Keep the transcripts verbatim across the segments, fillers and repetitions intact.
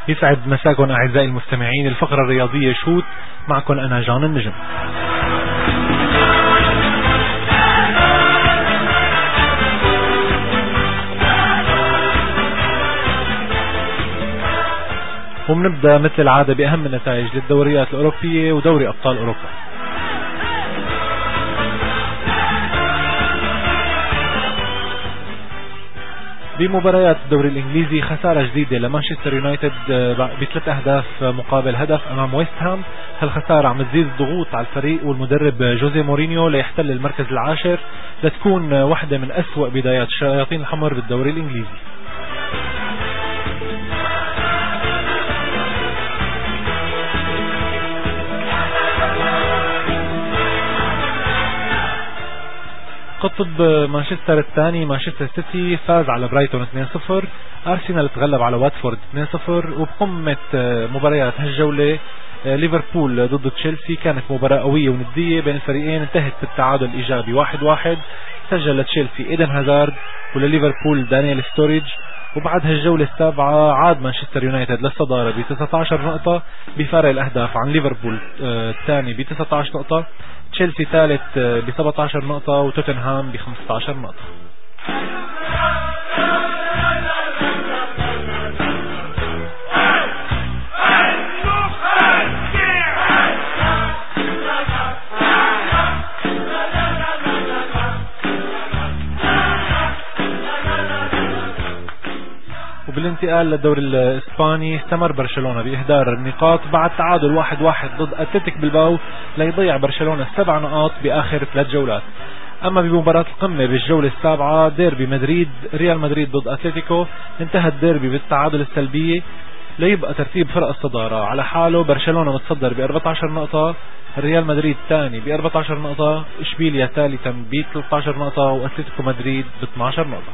يسعد مساكم أعزائي المستمعين. الفقرة الرياضية شوت معكم أنا جان النجم. وبنبدأ مثل العادة بأهم النتائج للدوريات الأوروبية ودوري أبطال أوروبا. بمباريات الدوري الإنجليزي خسارة جديدة لمانشستر يونايتد بثلاث أهداف مقابل هدف أمام ويست هام. هالخسارة عم تزيد الضغوط على الفريق والمدرب جوزيه مورينيو ليحتل المركز العاشر لتكون واحدة من أسوأ بدايات الشياطين الحمر بالدوري الإنجليزي. قطب مانشستر الثاني مانشستر سيتي فاز على برايتون اثنين صفر. أرسنال تغلب على واتفورد اثنين صفر. وبقمة مباريات هالجولة ليفربول ضد تشيلسي كانت مباراة قوية وندية بين الفريقين، انتهت بالتعادل الإيجابي واحد واحد. سجل تشيلسي إيدن هازارد ولليفربول دانيال ستوريج. وبعد هالجولة السابعة عاد مانشستر يونايتد للصدارة ب تسعة عشر نقطة بفارق الأهداف عن ليفربول الثاني ب تسعة عشر نقطة، تشيلسي ثالث ب سبعة عشر نقطة وتوتنهام ب خمسة عشر نقطة. وبالانتقال للدوري الإسباني استمر برشلونة بإهدار النقاط بعد تعادل واحد واحد ضد أتلتيك بلباو ليضيع برشلونة السبع نقاط بآخر ثلاث جولات. أما بمباراة القمة بالجولة السابعة ديربي مدريد ريال مدريد ضد أتلتيكو انتهى الديربي بالتعادل السلبي ليبقى ترتيب فرق الصدارة على حاله. برشلونة متصدر ب أربعة عشر نقطة، ريال مدريد ثاني ب أربعة عشر نقطة، إشبيليا ثالثا ب ثلاثة عشر نقطة وأتلتيكو مدريد ب اثنتي عشرة نقطة.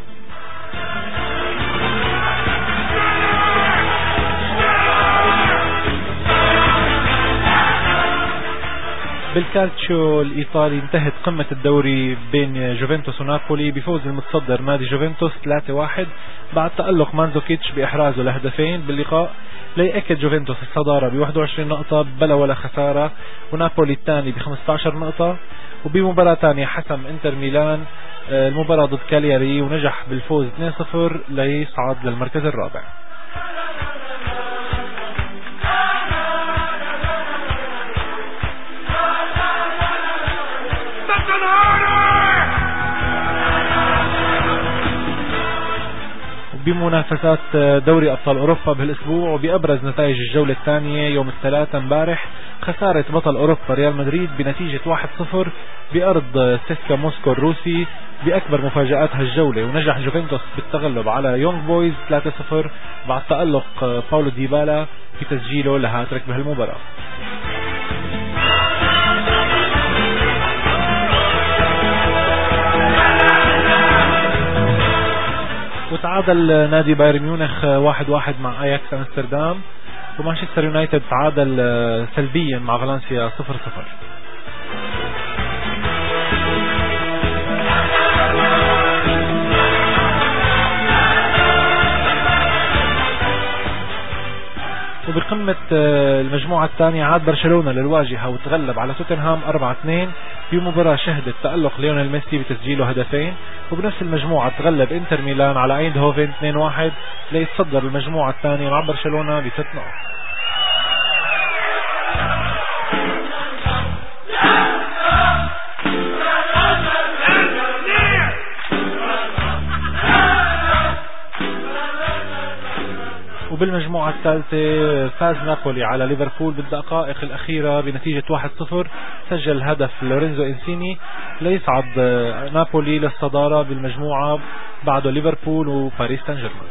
بالكالتشيو الإيطالي انتهت قمة الدوري بين جوفنتوس ونابولي بفوز المتصدر نادي جوفنتوس ثلاثة واحد بعد تألق مانزوكيتش بإحرازه لهدفين باللقاء ليأكد جوفنتوس الصدارة ب واحد وعشرين نقطة بلا ولا خسارة، ونابولي الثاني ب خمسة عشر نقطة. وبمباراة ثانية حسم انتر ميلان المباراة ضد كالياري ونجح بالفوز اثنين صفر ليصعد للمركز الرابع. بمنافسات دوري أبطال أوروبا بهالأسبوع وبأبرز نتائج الجولة الثانية يوم الثلاثاء امبارح خسارة بطل أوروبا ريال مدريد بنتيجة واحد صفر بأرض سيسكا موسكو الروسي بأكبر مفاجآت هالجولة. ونجح جوفنتوس بالتغلب على يونغ بويز ثلاثة صفر بعد تألق باولو ديبالا في تسجيله لهاتريك بهالمباراة. وتعادل نادي بايرن ميونخ واحد واحد مع اياكس امستردام. ومانشستر يونايتد تعادل سلبيا مع فالنسيا صفر صفر. وبقمة المجموعة الثانية عاد برشلونة للواجهة وتغلب على توتنهام أربعة اثنين في مباراة شهدت تألق ليونيل ميسي بتسجيله هدفين. وبنفس المجموعة تغلب انتر ميلان على ايندهوفن اثنين واحد ليتصدر المجموعة الثانية مع برشلونة بست نقط. وبالمجموعة الثالثة فاز نابولي على ليفربول بالدقائق الأخيرة بنتيجة واحد صفر. سجل هدف لورينزو إنسيني ليصعد نابولي للصدارة بالمجموعة بعده ليفربول وباريس سان جيرمان.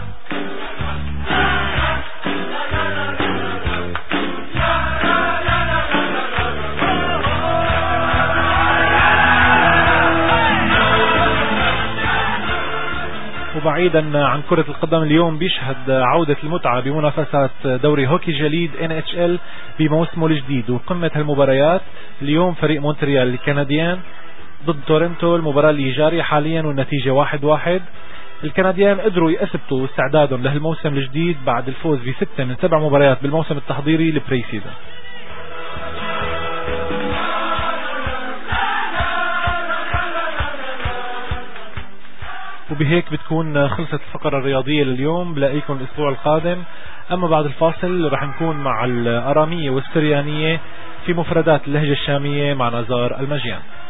وبعيدا عن كرة القدم اليوم بيشهد عودة المتعة بمنافسات دوري هوكي جليد إن إتش إل بموسمه الجديد. وقمة هالمباريات اليوم فريق مونتريال الكنديان ضد تورنتو، المباراة اللي جارية حاليا والنتيجة واحد واحد. الكنديان قدروا يثبتوا استعدادهم لهالموسم الجديد بعد الفوز بستة من سبع مباريات بالموسم التحضيري لبري سيزون. وبهيك بتكون خلصت الفقرة الرياضية لليوم. بلاقيكم الأسبوع القادم. أما بعد الفاصل رح نكون مع الأرامية والسريانية في مفردات اللهجة الشامية مع نزار المجيان.